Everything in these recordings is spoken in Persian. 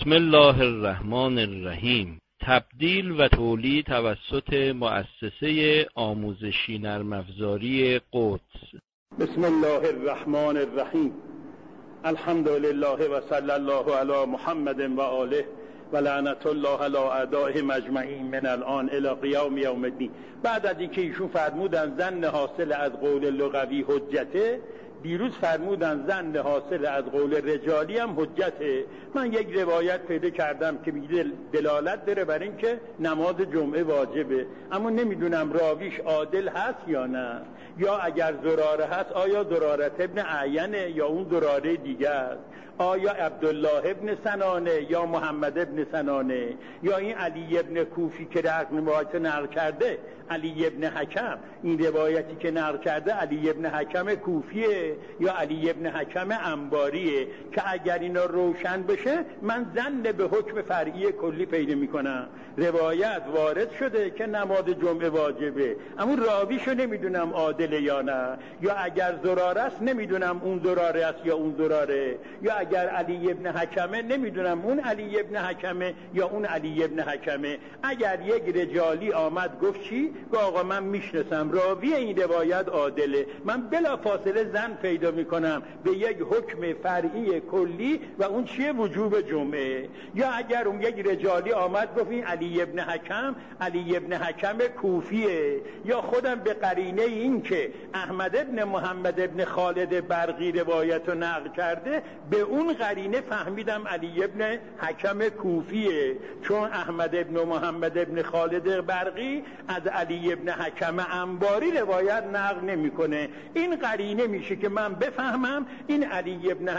بسم الله الرحمن الرحیم. تبدیل و تولید توسط مؤسسه آموزشی نرم افزاری قدس. بسم الله الرحمن الرحیم. الحمد لله و صلی الله علی محمد و آله و لعنت الله علی اعدائهم اجمعین من الان الی قیام یوم الدین. بعد از اینکه ایشون فرمودن ظن حاصل از قول لغوی حجته، دیروز فرمودن ظن حاصل از قول رجالی هم حجته. من یک روایت پیدا کردم که دلالت داره بر این که نماز جمعه واجبه، اما نمیدونم راویش عادل هست یا نه، یا اگر زراره هست آیا زرارة ابن اعینه یا اون زراره دیگه است، آیا عبدالله ابن سنانه یا محمد ابن سنانه، یا این علی ابن کوفی که روایت نقل کرده علی ابن حکم، این روایتی که نقل کرده علی ابن حکم کوفیه یا علی ابن حکم انباریه، که اگر اینا روشن بشه من ظن به حکم فرعی کلی پیدا میکنم. روایت وارد شده که نماز جمعه واجبه، اما راویشو نمیدونم عادله یا نه، یا اگر زراره است نمیدونم اون زراره است یا اون زراره، یا اگر علی ابن حکمه نمیدونم اون علی ابن حکمه یا اون علی ابن حکمه. اگر یک رجالی آمد گفت چی؟ گفت آقا من میشناسم راوی این روایت عادله، من بلا فاصله ظن پیدا میکنم به یک حکم فرعی کلی و اون چیه؟ وجوب جمعه. یا اگر اون یک رجالی آمد گفت این علی ابن حکم علی ابن حکم کوفیه، یا خودم به قرینه این که احمد ابن محمد ابن خالد برقی روایت رو نقل کرده، به اون قرینه فهمیدم علی ابن حکم کوفیه، چون احمد ابن محمد ابن خالد برقی از علی ابن حکم انباری روایت نقل نمیکنه. این قرینه میشه که من بفهمم این علی ابن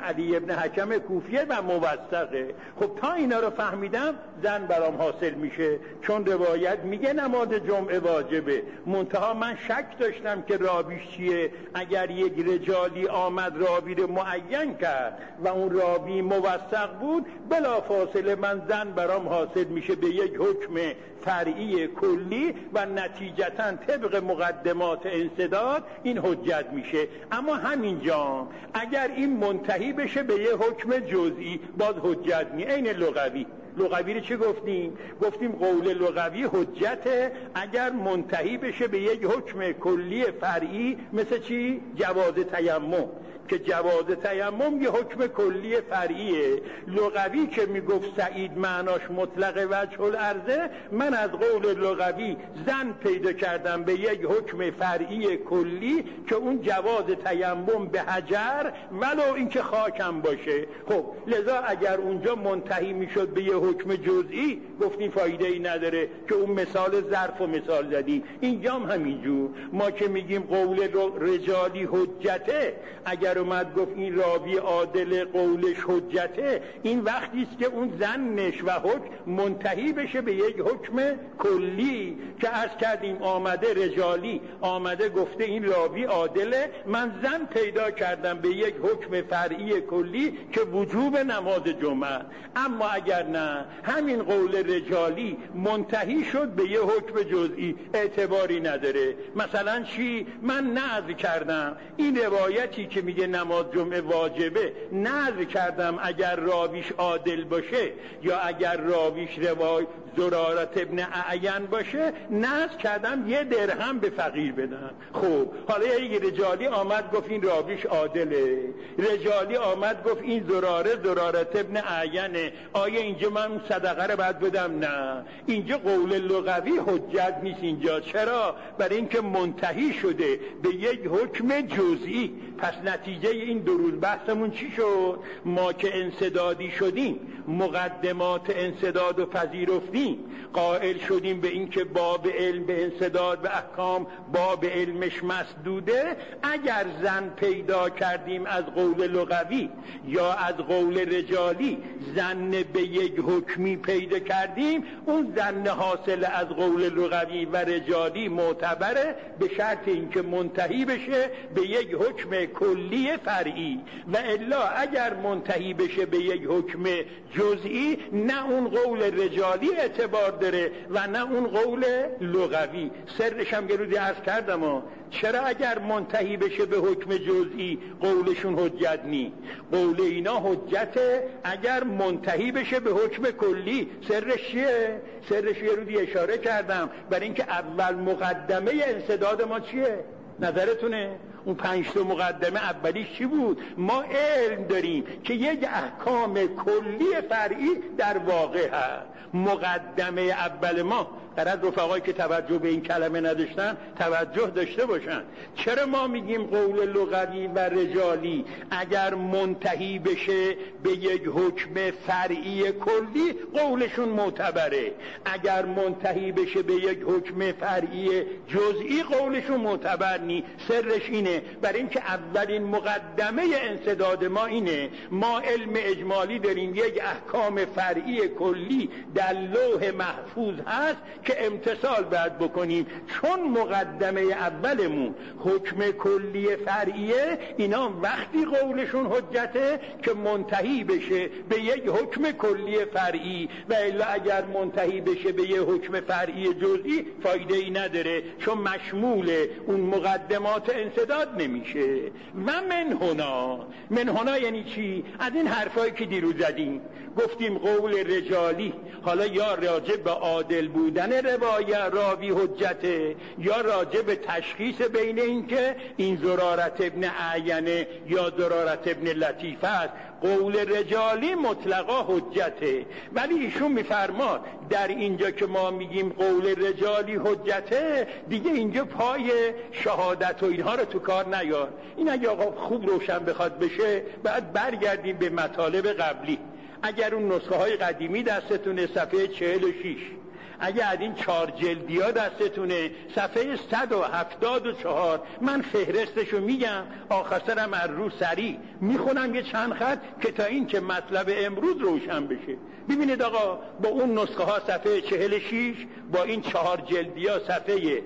حکم کوفیه و موثقه. خب تا اینا رو فهمیدم ظن برام حاصل میشه، چون روایت میگه نماز جمعه واجبه، منتها من شک داشتم که راویش چیه. اگر یک رجالی آمد راوی رو معین کرد و اون راوی موثق بود، بلا فاصله من ظن برام حاصل میشه به یک حکم فرعی کلی و نتیجتاً طبق مقدمات انسداد این حجت میشه. اما همینجا اگر این منتهی بشه به یه حکم جزئی باز حجت نی. این لغوی رو چه گفتیم؟ گفتیم قول لغوی حجته اگر منتهی بشه به یک حکم کلی فرعی، مثل چی؟ جواز تیمم، که جواز تیمم یه حکم کلی فرعیه. لغوی که میگفت سعید معناش مطلق وجه الارضه، من از قول لغوی ظن پیدا کردم به یک حکم فرعی کلی که اون جواز تیمم به حجر ولو اینکه خاکم باشه. خب لذا اگر اونجا منتهی میشد به یه حکم جزئی، گفتیم فایده ای نداره که اون مثال ظرف و مثال زدیم. اینجا هم همینجور ما که میگیم قول رجالی حجته، اگر اومد گفت این راوی عادل قولش حجته، این وقتی است که اون ظنش و حکم منتهی بشه به یک حکم کلی، که عرض کردیم آمده رجالی آمده گفته این راوی عادله، من ظن پیدا کردم به یک حکم فرعی کلی که وجوب نماز جمعه. اما اگر نه همین قول رجالی منتهی شد به یک حکم جزئی، اعتباری نداره. مثلا چی؟ من نقض کردم این روایتی که میگه نماز جمعه واجبه، نقض کردم اگر راویش عادل باشه یا اگر راویش زرارة ابن اعین باشه، نقض کردم 1 درهم به فقیر بدن. خب حالا یک رجالی آمد گفت این راویش عادله، رجالی آمد گفت این زرارة ابن اعینه، آیا اینجا من صدقه رو باید بدم؟ نه، اینجا قول لغوی حجت نیست. اینجا چرا؟ برای اینکه منتهی شده به یک حکم جزئی. پس نتیجه این 2 روز بحثمون چی شد؟ ما که انسدادی شدیم، مقدمات انسداد و پذیرفتیم، قائل شدیم به این که باب علم به انسداد و احکام باب علمش مسدوده. اگر ظن پیدا کردیم از قول لغوی یا از قول رجالی ظن به یک حکمی پیدا کردیم اون ظن حاصل از قول لغوی و رجالی معتبره، به شرط اینکه منتهی بشه به یک حکم کلی فرعی، و الا اگر منتهی بشه به یک حکم جزئی نه اون قول رجالی اعتبار داره و نه اون قول لغوی. سرش هم گرودی عرض کردم چرا اگر منتهی بشه به حکم جزئی قولشون حجت نی؟ قول اینا حجته اگر منتهی بشه به حکم کلی. سرش چیه؟ سرش یه رودی اشاره کردم برای اینکه اول مقدمه انسداد ما چیه؟ نظرتونه؟ اون 5 تا مقدمه اولیش چی بود؟ ما علم داریم که یک احکام کلی فرعی در واقع هست. مقدمه اول ما، غرض رفقایی که توجه به این کلمه نداشتن توجه داشته باشن. چرا ما میگیم قول لغوی و رجالی اگر منتهی بشه به یک حکم فرعی کلی قولشون معتبره، اگر منتهی بشه به یک حکم فرعی جزئی قولشون معتبر نی؟ سرش اینه، برای اینکه اولین مقدمه انسداد ما اینه، ما علم اجمالی داریم یک احکام فرعی کلی در لوح محفوظ هست که امتثال باید بکنیم. چون مقدمه اولمون حکم کلی فرعیه، اینا وقتی قولشون حجته که منتهی بشه به یک حکم کلی فرعی، و الا اگر منتهی بشه به یک حکم فرعی جزئی فایده ای نداره، چون مشمول اون مقدمات انسداد نمیشه. و من هنا یعنی چی؟ از این حرفایی که دیروز زدیم گفتیم قول رجالی حالا یا راجع به عادل بودن راوی حجته، یا راجع به تشخیص بین این که این زرارت ابن اعینه یا زرارت ابن لطیفه است. قول رجالی مطلقا حجته، ولی ایشون میفرماد در اینجا که ما میگیم قول رجالی حجته، دیگه اینجا پای شهادت و اینها رو تو کار نیار. این اگه آقا خوب روشن بخواد بشه بعد برگردیم به مطالب قبلی. اگر اون نسخه های قدیمی دستتونه صفحه 46، اگه از این 4 جلدی ها دستتونه صفحه 174، من فهرستشو میگم، آخرسرم از رو سریع میخونم یه چند خط که تا این که مطلب امروز روشن بشه. ببینید آقا با اون نسخه ها صفحه 46 با این 4 جلدی ها صفحه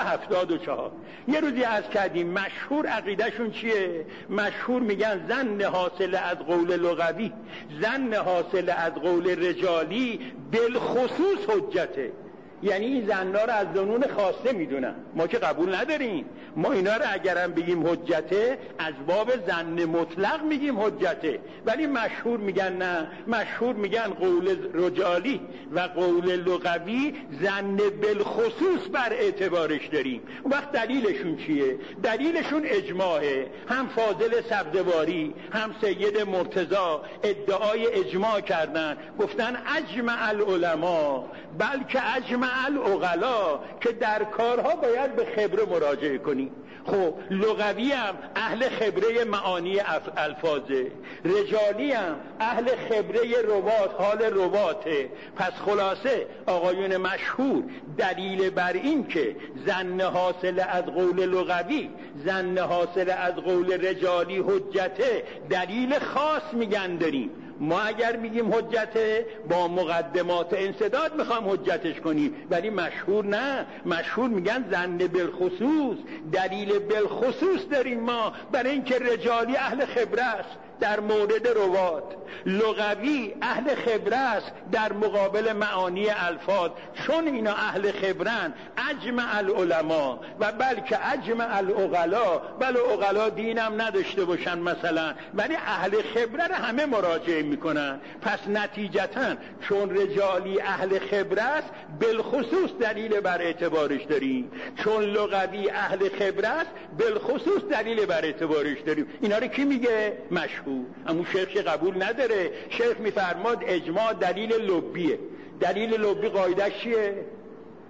174. یه روزی عرض کردیم مشهور عقیدهشون چیه؟ مشهور میگن ظن حاصل از قول لغوی، ظن حاصل از قول رجالی بالخصوص حجته. یعنی این ظنا رو از ظنون خاصه میدونن، ما که قبول نداریم. ما اینا رو اگرم بگیم حجته از باب ظن مطلق میگیم حجته، ولی مشهور میگن نه، مشهور میگن قول رجالی و قول لغوی ظن بالخصوص بر اعتبارش داریم. اون وقت دلیلشون چیه؟ دلیلشون اجماعه. هم فاضل سبزواری هم سید مرتضی ادعای اجماع کردن، گفتن اجمع العلماء بلکه اجمع العقلا، که در کارها باید به خبره مراجعه کنی. خب لغوی هم اهل خبره معانی الفاظه، رجالی هم اهل خبره روات، حال رواته. پس خلاصه آقایون مشهور دلیل بر این که ظن حاصل از قول لغوی ظن حاصل از قول رجالی حجته، دلیل خاص میگن داریم. ما اگر میگیم حجته با مقدمات انسداد میخوام حجتش کنیم، ولی مشهور نه، مشهور میگن ظن بالخصوص. دلیل بالخصوص داریم ما برای اینکه رجالی اهل خبره است در مورد روات، لغوی اهل خبره است در مقابل معانی الفاظ. چون اینا اهل خبرن اجمع العلماء و بلکه اجمع العقلا، بله عقلا دینم نداشته باشن مثلا، ولی اهل خبره رو همه مراجعه میکنن. پس نتیجتا چون رجالی اهل خبره است بالخصوص دلیل بر اعتبارش داریم، چون لغوی اهل خبره است بالخصوص دلیل بر اعتبارش داریم. اینا رو کی میگه؟ مشهور. اما شیخ قبول نداره. شیخ میفرماد اجماع دلیل لبیه. دلیل لبی قاعدش چیه؟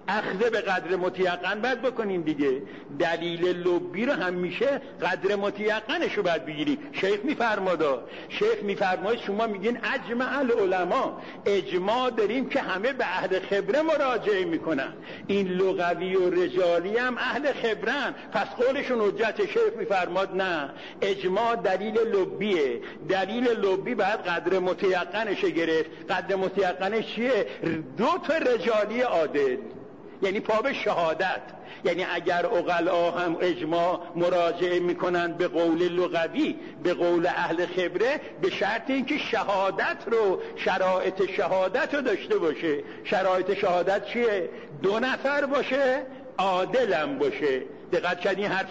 اخذ به قدر متیقن باید بکنیم دیگه. دلیل لبی رو همیشه قدر متیقنش رو باید بگیریم. شیخ میفرماید شما میگین اجمع العلماء، اجماع داریم که همه به اهل خبره مراجعه میکنن. این لغوی و رجالی هم اهل خبرن، پس قولشون حجت. شیخ میفرماد نه، اجماع دلیل لبیه. دلیل لبی باید قدر متیقنش گرفت. قدر متیقنش چیه؟ 2 تا رجالی عادل، یعنی پا به شهادت. یعنی اگر عقلا هم اجماع مراجعه میکنن به قول لغوی، به قول اهل خبره، به شرط اینکه شهادت رو، شرایط شهادت رو داشته باشه. شرایط شهادت چیه؟ 2 نفر باشه، عادلم باشه. دقت کردین حرف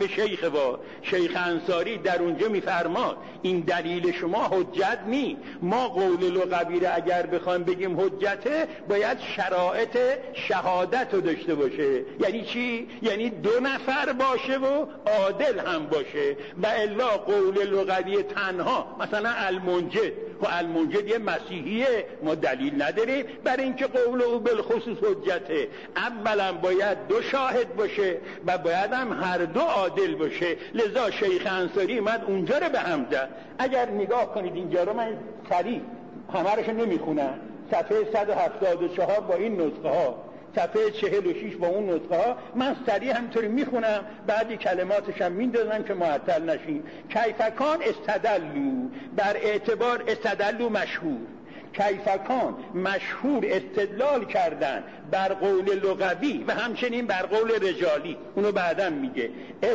شیخ انصاری در اونجا میفرماد این دلیل شما حجت نی. ما قول لغوی رو اگر بخوایم بگیم حجته، باید شرایط شهادت رو داشته باشه. یعنی چی؟ یعنی 2 نفر باشه و عادل هم باشه. و الا قول لغوی تنها، مثلا المنجد، و المنجد یه مسیحیه، ما دلیل نداریم برای اینکه قول او بالخصوص حجته. اولا باید 2 شاهد باشه و باید هم هر 2 عادل باشه. لذا شیخ انصاری اومد اونجا رو به هم زد. اگر نگاه کنید اینجا رو، من سریع همه رو نمیخونم، صفحه 174 با این نسخه ها، صفحه 46 با اون نسخه ها، من سریع همینطوری میخونم، بعدی کلماتش هم میندازم که معطل نشیم. کیفکان استدلوا، بر اعتبار استدلوا مشهور، کیفکان مشهور استدلال کردن بر قول لغوی و همچنین بر قول رجالی. اونو بعدم میگه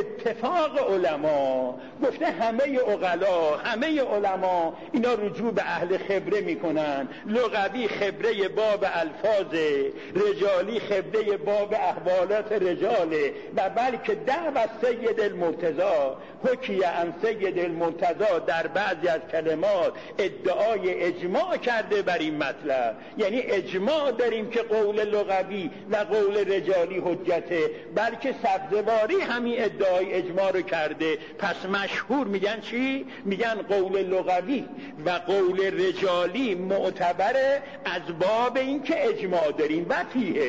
اتفاق علما، گفته همه عقلا، همه علما اینا رجوع به اهل خبره میکنن. لغوی خبره باب الفاظ، رجالی خبره باب احوالات رجاله. و بلکه دعوت سید المرتضی، حکیه عن سید المرتضی در بعضی از کلمات ادعای اجماع کرده بر این مطلب. یعنی اجماع داریم که قول لغوی و قول رجالی حجته، بلکه سبزواری همین ادعای اجماع رو کرده. پس مشهور میگن چی؟ میگن قول لغوی و قول رجالی معتبره از باب این که اجماع داریم. و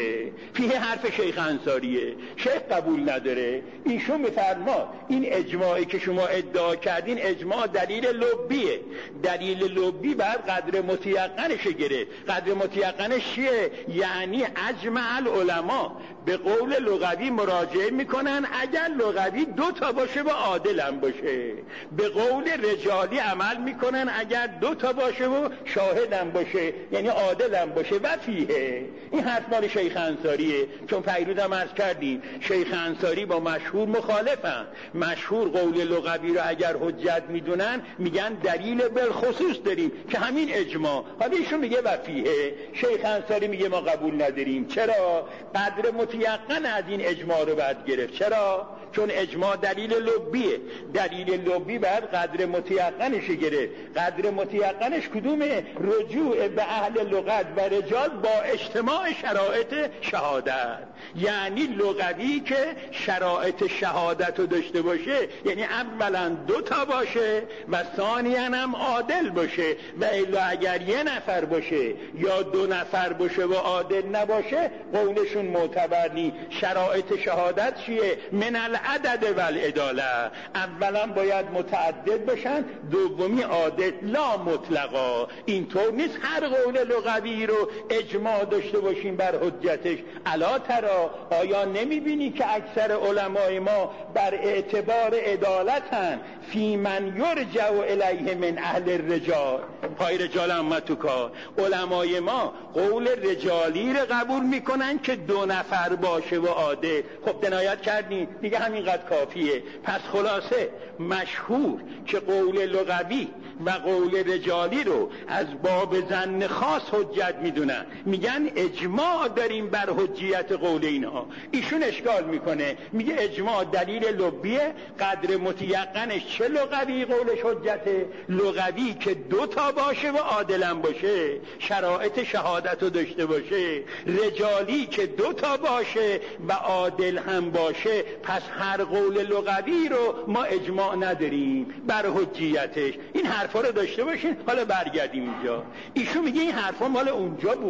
فیه حرف شیخ انصاریه، شیخ قبول نداره. ایشون میفرماد این اجماعی که شما ادعا کردین اجماع دلیل لبیه. دلیل لبی بر قدر متیقنش گرفت. قدر متیقنش چیه؟ یعنی اجمع العلماء به قول لغوی مراجعه میکنن اگر لغوی 2 تا باشه و عادلم باشه. به قول رجالی عمل میکنن اگر 2 تا باشه و شاهدم باشه، یعنی عادلم باشه. و فیه، این حرف مال شیخ انصاریه. چون پیرودم عرض کردیم شیخ انصاری با مشهور مخالفن. مشهور قول لغوی رو اگر حجت میدونن میگن دلیل بالخصوص داریم که همین اجماع. حالا ایشون میگه و فیه، شیخ انصاری میگه ما قبول نداریم. چرا؟ قدر متیقن از این اجماع رو باید گرفت. چرا؟ چون اجماع دلیل لبیه. دلیل لبی باید قدر متیقنش گرفت. قدر متیقنش کدومه؟ رجوع به اهل لغت و رجال با اجتماع شرایط شهادت. یعنی لغوی که شرایط شهادت رو داشته باشه، یعنی اولا 2 تا باشه و ثانیاً هم عادل باشه. و الا اگر 1 نفر باشه یا 2 نفر باشه و عادل نباشه قولشون معتبر نی. شرایط شهادت چیه؟ من العدد و العداله. اولا باید متعدد باشن، دومی عادل. لا مطلقا، اینطور نیست هر قول لغوی رو اجماع داشته باشیم بر حجتش. الا ترا، آیا نمیبینی که اکثر علمای ما بر اعتبار عدالتن؟ فی من یرجع الیه من اهل الرجال. پای رجال هم تو کار. علمای ما قول رجالی رو قبول میکنن که 2 نفر باشه و عادل. خب دنایت کردین دیگه، همینقدر کافیه. پس خلاصه مشهور که قول لغوی و قول رجالی رو از باب ظن خاص حجت میدونن، میگن اجماع داریم بر حجیت قول اینها. ایشون اشکال میکنه، میگه اجماع دلیل لبیه، قدر متیقنش چه لغوی قولش حجته؟ لغوی که 2 تا باشه و عادلم باشه، شرایط شهادت رو داشته باشه. رجالی که 2 تا باشه و عادل هم باشه. پس هر قول لغوی رو ما اجماع نداریم بر حجیتش. این حرفا رو داشته باشین. حالا برگردیم اینجا. ایشون میگه این حرفا مال اونجا بود،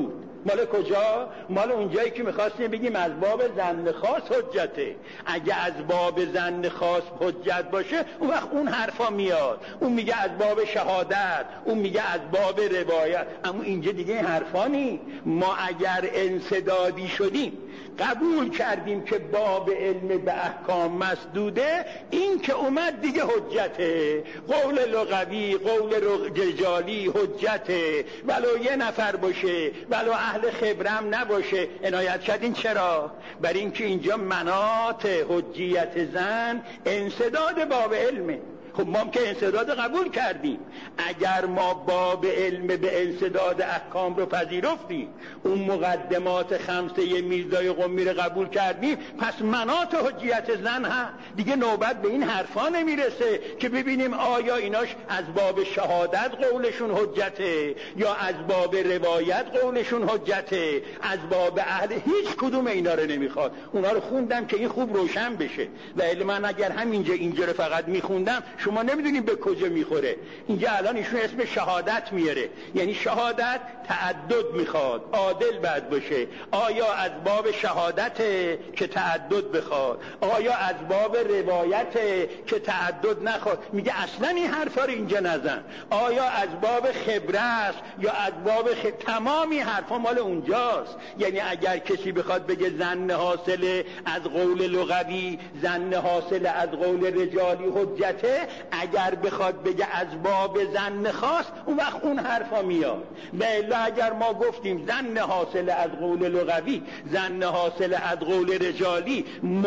مال کجا؟ مال اونجایی که میخواستیم بگیم از باب ظن خاص حجته. اگه از باب ظن خاص حجت باشه اون وقت اون حرفا میاد، اون میگه از باب شهادت، اون میگه از باب روایت. اما اینجا دیگه این حرفا نی. ما اگر انسدادی شدیم قبول کردیم که باب علم به احکام مسدوده، این که اومد دیگه حجته. قول لغوی، قول رجالی حجته، ولو یه نفر باشه، ولو اهل خبرم نباشه. عنایت کردین چرا؟ برای اینکه اینجا مناط حجیت زن انسداد باب علمه. خب ما هم که انسداد قبول کردیم، اگر ما باب علم به انسداد احکام رو پذیرفتیم، اون مقدمات خمسه میرزای قمی رو قبول کردیم، پس مناط حجیت زن ها دیگه نوبت به این حرفا نمیرسه که ببینیم آیا ایناش از باب شهادت قولشون حجته یا از باب روایت قولشون حجته، از باب اهل. هیچ کدوم اینا رو نمیخواد. اونا رو خوندم که این خوب روشن بشه. و علما اگر اینجا رو فقط میخوندم شما نمیدونید به کجا میخوره. اینجا الان ایشون اسم شهادت میاره، یعنی شهادت تعدد میخواد، عادل باید باشه. آیا از باب شهادت که تعدد بخواد، آیا از باب روایت که تعدد نخواد؟ میگه اصلا این حرفا رو اینجا نزن. آیا از باب خبره است یا از باب تمامی حرفا مال اونجاست. یعنی اگر کسی بخواد بگه ظن حاصل از قول لغوی، ظن حاصل از قول رجالی حجته، اگر بخواد بگه از باب ظن خاص، اون وقت اون حرفا میاد. بله اگر ما گفتیم ظن حاصل از قول لغوی، ظن حاصل از قول رجالی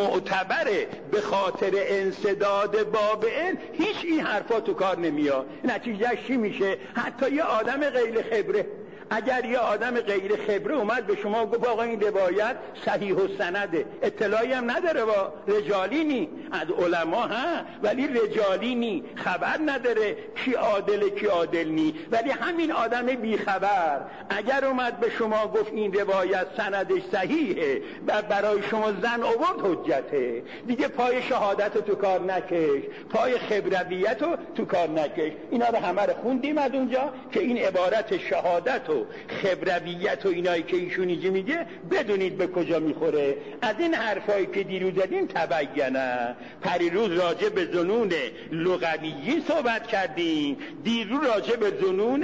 معتبره به خاطر انسداد باب علم، هیچ این حرفا تو کار نمیاد. نتیجهش چی میشه؟ حتی یه آدم غیر خبره، اگر یه آدم غیر خبره اومد به شما گفت آقا این روایت صحیح السنده، اطلاعی هم نداره، با رجالی نی، از علما ها ولی رجالی نی، خبر نداره کی عادله کی عادل نی، ولی همین آدم بیخبر اگر اومد به شما گفت این روایت سندش صحیحه و برای شما زن آورد، حجته. دیگه پای شهادت تو کار نکش، پای خبرویت تو کار نکش. اینا رو همه رو خوندیم از اونجا که این عبارت شهادت و خبرویت و اینایی که ایشون اینجا میگه بدونید به کجا میخوره. از این حرفایی که دیروز زدیم تبینه. پریروز راجع به ظنون لغویین صحبت کردیم، دیروز راجع به ظنون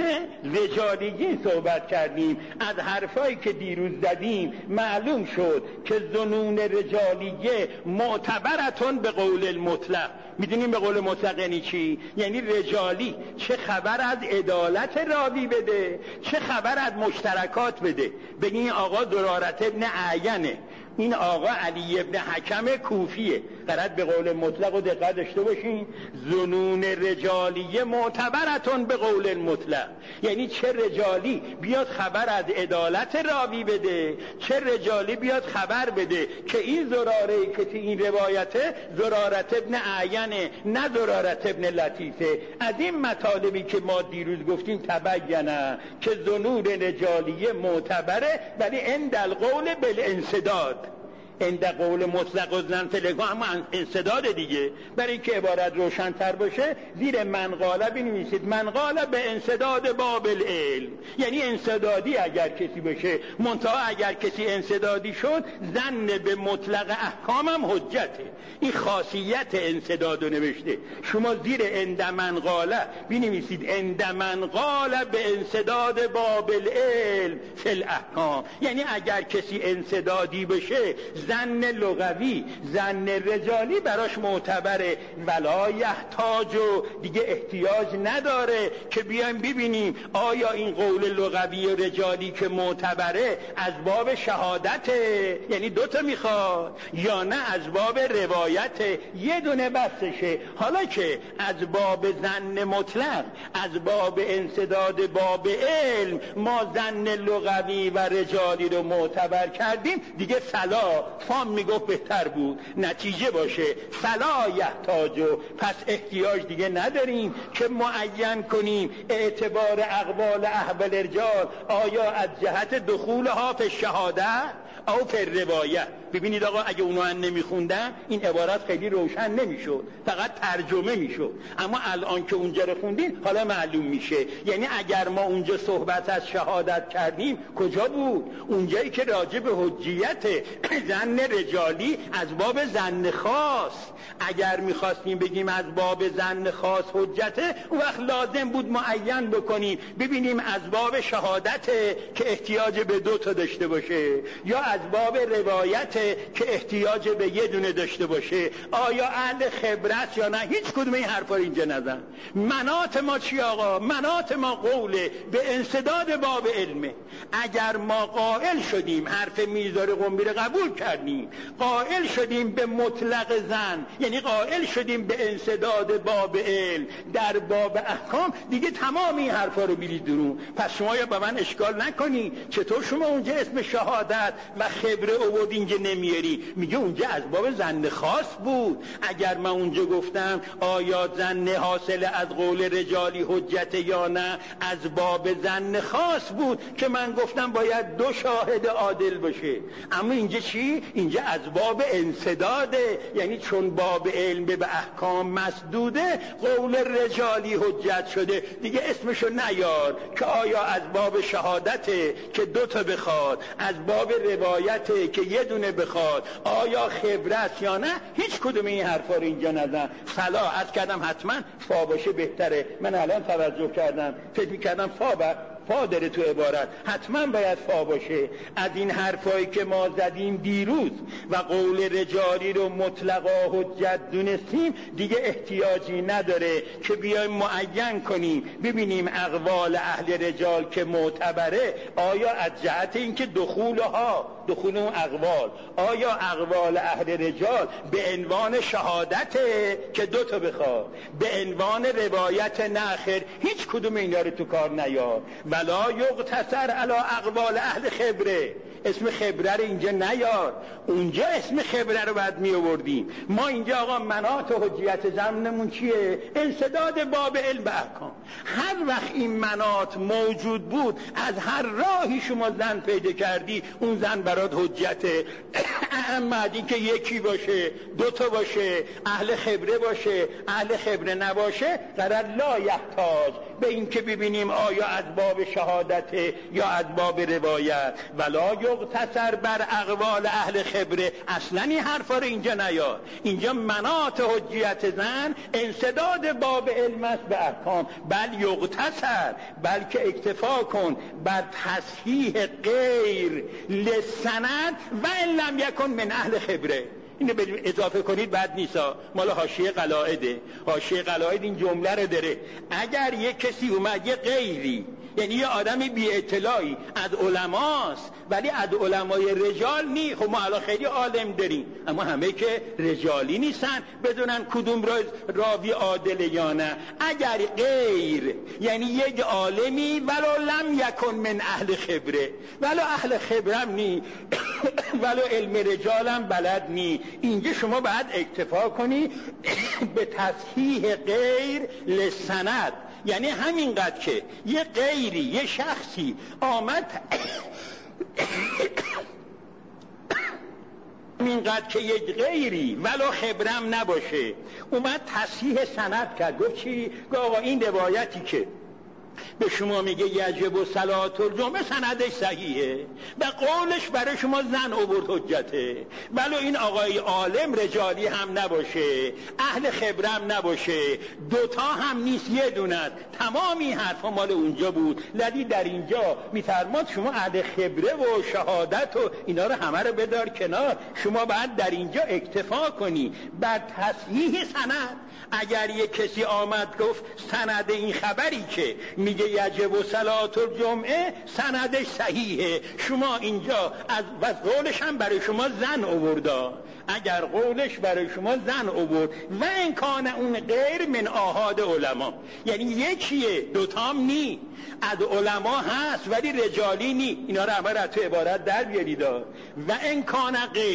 رجالیین صحبت کردیم. از حرفایی که دیروز زدیم معلوم شد که ظنون رجالیه معتبرتون به قول المطلق. میدونیم به قول مطلق یعنی چی؟ یعنی رجالی چه خبر از عدالت راوی بده، چه خبر از مشترکات بده. بگین آقا زرارت ابن اعینه، این آقا علی ابن حکم کوفیه. قرد به قول مطلق و دقت داشته باشین، ظنون رجالیه معتبرتون به قول المطلق. یعنی چه رجالی بیاد خبر از عدالت راوی بده، چه رجالی بیاد خبر بده که این زراره که تو این روایته زرارت ابن اعینه نه زرارت ابن لطیفه. از این مطالبی که ما دیروز گفتیم تبینه که ظنون رجالیه معتبره، ولی عند القول بالانسداد، عند قول مطلق و زن فلگاه اما انسداد دیگه. برای اینکه عبارت روشن‌تر باشه زیر منقاله بنویسید منقاله به انسداد باب العلم، یعنی انسدادی اگر کسی باشه، منتها اگر کسی انسدادی شد زن به مطلق احکام هم حجته. این خاصیت انسداد رو نوشته. شما زیر عند منقاله بنویسید عند منقاله به انسداد باب العلم فی الاحکام، یعنی اگر کسی انسدادی بشه زن لغوی، زن رجالی براش معتبره، ولا یحتاج، و دیگه احتیاج نداره که بیایم ببینیم آیا این قول لغوی و رجالی که معتبره از باب شهادته، یعنی دوتا میخواد، یا نه از باب روایته. یه دونه بسشه. حالا که از باب زن مطلق، از باب انسداد باب علم ما زن لغوی و رجالی رو معتبر کردیم، دیگه صلاح فام میگفت بهتر بود نتیجه باشه فلا یحتاجو، پس احتیاج دیگه نداریم که معین کنیم اعتبار اقوال احوال رجال آیا از جهت دخولها فی شهادت، او فی روایت. ببینید آقا اگه اونها نمیخوندن این عبارت خیلی روشن نمیشد، فقط ترجمه میشد. اما الان که اونجا رو خوندین حالا معلوم میشه. یعنی اگر ما اونجا صحبت از شهادت کردیم کجا بود؟ اونجایی که راجع به حجیت ظن رجالی از باب ظن خاص. اگر میخواستیم بگیم از باب ظن خاص حجته، اون وقت لازم بود معین بکنیم ببینیم از باب شهادته که احتیاج به 2 تا داشته باشه یا از باب روایت که احتیاج به 1 دونه داشته باشه. آیا اهل خبرت یا نه؟ هیچ کدوم این حرفا اینجا نزن. منات ما چی آقا؟ منات ما قوله به انسداد باب علمه. اگر ما قائل شدیم حرف میرزا قنبی رو قبول کردیم، قائل شدیم به مطلق ظن، یعنی قائل شدیم به انسداد باب علم در باب احکام، دیگه تمام این حرفا رو بیرید درون. پس شما یا به من اشکال نکنی چطور شما اونجا اسم شهادت و خبره آورد اینجا نمیاری؟ میگه اونجا از باب ظن خاص بود. اگر من اونجا گفتم آیا ظن حاصل از قول رجالی حجت یا نه، از باب ظن خاص بود که من گفتم باید 2 شاهد عادل باشه. اما اینجا چی؟ اینجا از باب انسداده، یعنی چون باب علم به احکام مسدوده قول رجالی حجت شده. دیگه اسمشو نیار که آیا از باب شهادته که 2 تا بخواد، از باب روایته که 1 دونه بخواد، آیا خبرت یا نه. هیچ کدوم این حرفا رو اینجا نزن. صلاح از کردم حتما فا باشه بهتره. من الان توجه کردم فکر می‌کردم فا داره تو عبارت، حتما باید فا باشه. از این حرفایی که ما زدیم دیروز و قول رجالی رو مطلقا حجت دونستیم، دیگه احتیاجی نداره که بیایم معین کنیم ببینیم اقوال اهل رجال که معتبره آیا از جهت اینکه دخول اون اقوال، آیا اقوال اهل رجال به عنوان شهادته که 2 تا بخواد، به عنوان روایت ناخر، هیچ کدوم اینا رو تو کار نیار. ولا یقتصر علی اقوال اهل خبره. اسم خبره رو اینجا نیار، اونجا اسم خبره رو بعد می آوردیم. ما اینجا آقا منات و حجیت ظنمون چیه؟ انسداد باب علم به احکام. هر وقت این منات موجود بود، از هر راهی شما ظن پیدا کردی، اون ظن برات حجته. اما این که یکی باشه، 2 تا باشه، اهل خبره باشه، اهل خبره نباشه، قرار لا یحتاج به این که ببینیم آیا از باب شهادت یا از باب روایت. ولا یقتصر بر اقوال اهل خبره. اصلا این حرفا رو اینجا نیار. اینجا منات حجیت ظن انسداد باب علم است به احکام. بل یقتصر، بلکه اکتفا کن بر تصحیح غیر لسند و ان لم یکن من اهل خبره. اینو اضافه کنید بعد نیسا، مال حاشیه قلائده. حاشیه قلائد این جمله رو داره: اگر یک کسی اومد یه غیری، یعنی یه آدمی بی اطلاعی از علماست ولی از علمای رجال نی، خب ما الان خیلی عالم داریم اما همه که رجالی نیستن بدونن کدوم راوی عادل یا نه. اگر غیر یعنی یک عالمی ولو لم یکن من اهل خبره، ولو اهل خبرم نی ولو علم رجالم بلد نی، اینجا شما باید اکتفا کنی به تصحیح غیر لسند. یعنی همینقدر که یه غیری، یه شخصی آمد اینقدر که یک غیری ولو خبرم نباشه اومد تصحیح سند کرد، گفت چی؟ گفت آقا این روایتی که به شما میگه یجب صلاة الجمعه سندش صحیحه و قولش برای شما زن آورد حجته، ولو این آقای عالم رجالی هم نباشه، اهل خبرم نباشه، 2 تا هم نیست، 1 دونه است. تمام این حرفا مال اونجا بود. ولی در اینجا میفرماد شما اهل خبره و شهادت و اینا رو همه رو بدار کنار، شما باید در اینجا اکتفا کنی بر تصحیح سند. اگر یک کسی آمد گفت سند این خبری که میگه یجب صلاة الجمعه سندش صحیحه، شما اینجا از قولش هم برای شما زن آوردا، اگر قولش برای شما زن آورد و امکان اون غیر من آحاد علما، یعنی یکیه 2 تام نی، از علما هست ولی رجالی نی، اینا رو همه تو عبارت در بیارید. و امکان غیر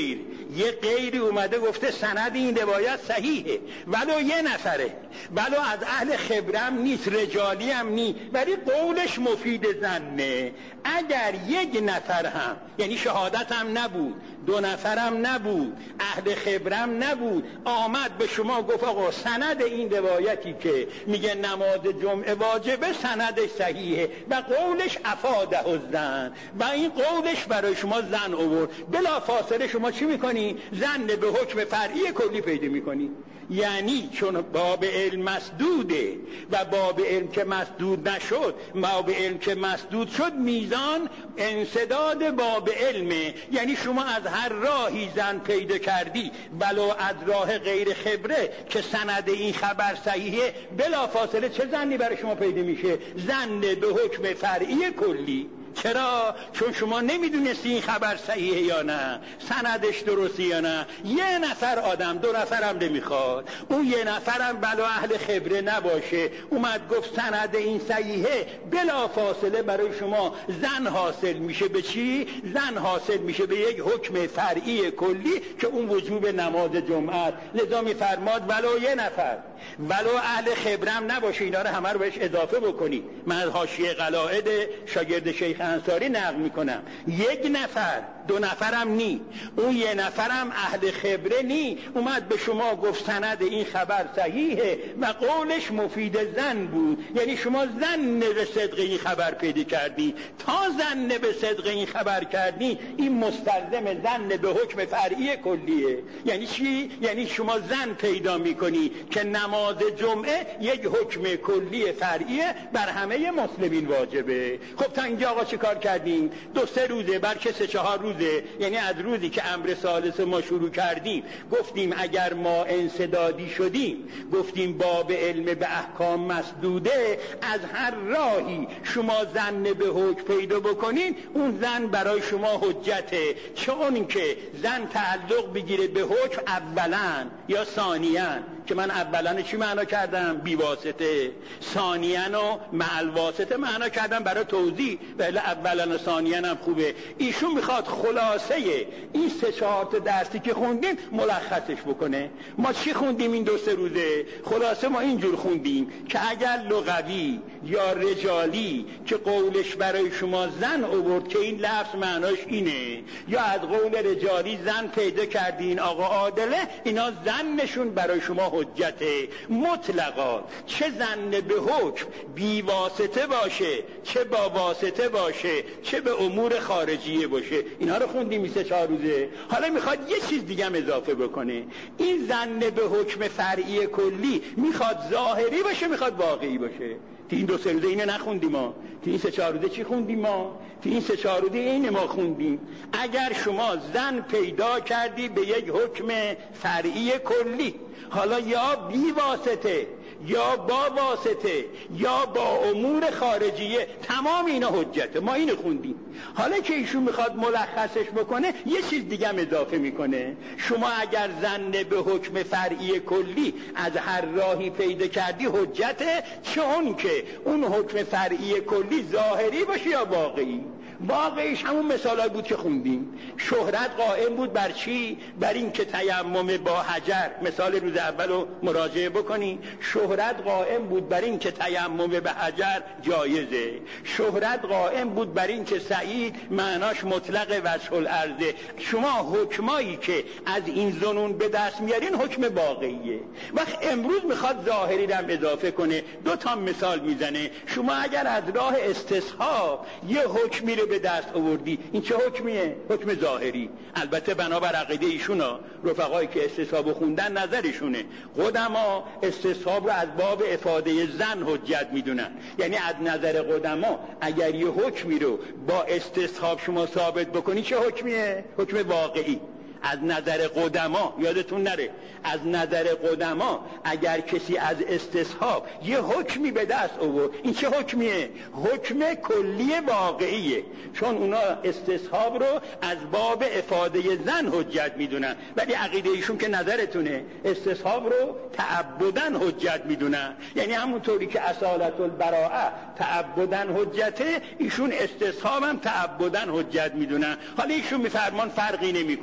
یه غیری اومده گفته سند این روایت صحیحه، ولو یه نفره، ولو از اهل خبرم نیست، رجالی هم نیست، ولی قولش مفید ظنه. اگر یک نفر هم، یعنی شهادت هم نبود، 2 نفرم نبود، اهل خبرم نبود، آمد به شما گفت آقا سند این روایتی که میگه نماز جمعه واجبه سندش صحیحه و قولش افاده الظن، و این قولش برای شما ظن آورد، بلا فاصله شما چی میکنی؟ ظن به حکم فرعی کلی پیدا میکنی. یعنی چون باب علم مسدوده و باب علم که مسدود نشد، باب علم که مسدود شد میزان انسداد باب علمه. یعنی شما از هر راهی ظن پیدا کردی، ولو از راه غیر خبره که سند این خبر صحیحه، بلا فاصله چه ظنی برای شما پیدا میشه؟ ظن به حکم فرعی کلی. چرا؟ چون شما نمیدونستی این خبر صحیحه یا نه، سندش درسته یا نه. یه نفر آدم، 2 نفرم نمیخواد، اون یه نفرم بلا اهل خبره نباشه، اومد گفت سند این صحیحه، بلا فاصله برای شما ظن حاصل میشه. به چی؟ ظن حاصل میشه به یک حکم فرعی کلی که اون وجوب نماز جمعه. لذا میفرماد ولو یه نفر، ولو اهل خبرم نباشه. اینا رو همه رو بهش اضافه بکنی. من از حاشیه قلاعد شاگرد شیخ انصاری نقل میکنم. 1 نفر، 2 نفرم نی، اون 1 نفرم اهل خبره نی، اومد به شما گفت سند این خبر صحیحه و قولش مفید ظن بود. یعنی شما ظن به صدق این خبر پیدا کردی. تا ظن به صدق این خبر کردی، این مستلزم ظن به حکم فرعی کلیه. یعنی چی؟ یعنی شما ظن پیدا میکنی که نماز جمعه یک حکم کلی فرعیه، بر همه مسلمین واجبه. خب تا اینجا آقا چه کار کردیم؟ 2-3 روزه، بلکه 3-4 روزه، یعنی از روزی که امر ثالث ما شروع کردیم گفتیم اگر ما انسدادی شدیم، گفتیم باب علم به احکام مسدوده، از هر راهی شما ظن به حکم پیدا بکنین، اون ظن برای شما حجته. چون که ظن تعلق بگیره به حکم اولا یا ثانیاً، که من اولا چی معنا کردم؟ بی واسطه. ثانیاً و مع الواسطه معنا کردم برای توضیح، ولی اولا و ثانیاً هم خوبه. ایشون میخواد خلاصه این 3-4 تا درسی که خوندیم ملخصش بکنه. ما چی خوندیم این 2-3 روزه؟ خلاصه ما اینجور خوندیم که اگر لغوی یا رجالی که قولش برای شما ظن آورد که این لفظ معناش اینه، یا از قول رجالی ظن پیدا کردین آقا عادله، اینا ظنشون برای شما حجته مطلقا. چه ظن به حکم بی واسطه باشه، چه با واسطه باشه، چه به امور خارجیه باشه، اینا رو خوندیم این 3-4 روزه. حالا میخواد یه چیز دیگه هم اضافه بکنه. این ظن به حکم فرعی کلی میخواد ظاهری باشه، میخواد واقعی باشه. تو این 2-3 روزه اینو نخوندیم ما. تو این 3-4 روزه چی خوندیم ما؟ تو این 3-4 روزه این ما خوندیم. اگر شما ظن پیدا کردی به یک حکم فرعی کلی، حالا یا بی واسطه یا با واسطه یا با امور خارجیه، تمام اینا حجته. ما اینو خوندیم. حالا که ایشون میخواد ملخصش بکنه، یه چیز دیگه هم اضافه میکنه. شما اگر ظن به حکم فرعی کلی از هر راهی پیدا کردی حجته، چون که اون حکم فرعی کلی ظاهری باشه یا واقعی. واقعیش همون مثالایی بود که خوندیم. شهرت قائم بود بر چی؟ بر این که تیمم با حجر، مثال روز اولو مراجعه بکنی، شهرت قائم بود بر این که تیمم به حجر جایزه. شهرت قائم بود بر این که سعید معناش مطلق وجه الارض. شما حکمایی که از این ظنون به دست میارین حکم واقعیه. وقت امروز میخواد ظاهری رو هم اضافه کنه. 2 تا مثال میزنه. شما اگر از راه استصحاب یه حکمی رو به دست آوردی، این چه حکمیه؟ حکم ظاهری. البته بنابر عقیده ایشونا، رفقایی که استصحاب خوندن، نظرشونه. قدما استصحاب رو از باب افاده ظن حجت میدونن. یعنی از نظر قدما اگر یه حکمی رو با استصحاب شما ثابت بکنی، چه حکمیه؟ حکم واقعی. از نظر قدما، یادتون نره، از نظر قدما اگر کسی از استصحاب یه حکمی به دست آورد، این چه حکمیه؟ حکم کلی واقعیه. چون اونا استصحاب رو از باب افاده ظن حجت میدونن، ولی عقیده ایشون که نظرتونه، استصحاب رو تعبدن حجت میدونن. یعنی همونطوری که اصالت البراءه تعبدن حجته، ایشون استصحاب هم تعبدن حجت میدونن. حالا ایشون میفرمان فرقی نمیکنه.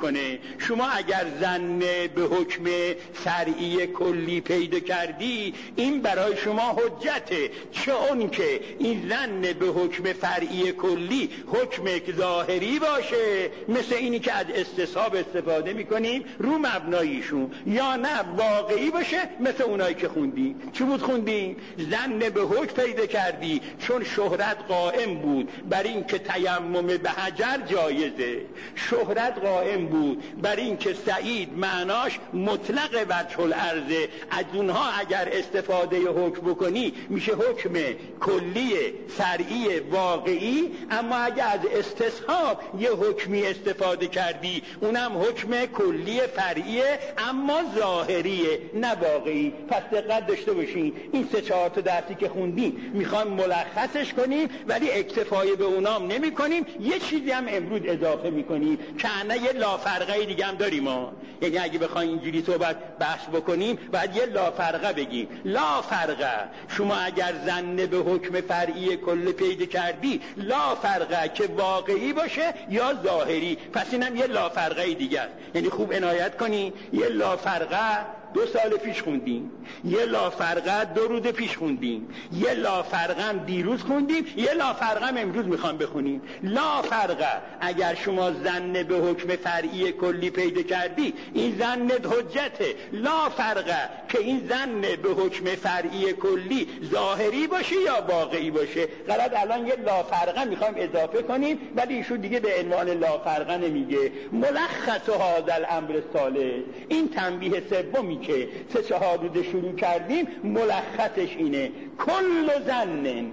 شما اگر ظن به حکم فرعی کلی پیدا کردی این برای شما حجته، چون که این ظن به حکم فرعی کلی حکم ظاهری باشه، مثل اینی که از استصحاب استفاده میکنیم رو مبناییشون، یا نه واقعی باشه مثل اونایی که خوندیم. چی بود خوندیم؟ ظن به حکم پیدا کردی چون شهرت قائم بود بر این که تیمم به حجر جایزه، شهرت قائم بود بر این که سعید معناش مطلق وجه الارض، از اونها اگر استفاده حکم بکنی میشه حکم کلی فرعی واقعی، اما اگر از استصحاب یه حکمی استفاده کردی اونم حکم کلی فرعی اما ظاهریه نه واقعی. پس دقت داشته باشین این 3-4 تا درسی که خوندیم میخوام ملخصش کنیم ولی اکتفای به اونام نمی کنیم، یه چیزی هم امروز اضافه میکنیم که انا یه لافرقه دیگه هم داریم یعنی اگه بخوایم اینجوری صحبت بحث بکنیم باید یه لافرقه بگیم. لافرقه شما اگر ظن به حکم فرعی کل پیدا کردی، لافرقه که واقعی باشه یا ظاهری، پس اینم یه لافرقه دیگه است. یعنی خوب عنایت کنی، یه لافرقه 2 سال پیش خوندیم، یه لافرقه 2 روز پیش خوندیم، یه لافرقه دیروز خوندیم، یه لافرقه امروز میخوام بخونیم. لافرقه اگر شما ظن به حکم فرعی کلی پیدا کردی این ظنت حجته. لافرقه که این ظن به حکم فرعی کلی ظاهری باشه یا واقعی باشه. غلط الان یه لافرقه میخوام اضافه کنیم ولی ایشون دیگه به عنوان لافرقه نمیگه. ملخص هذا الامر صالح، این تنبیه سومی که 3-4 روز شروع کردیم ملخصش اینه: کل ظن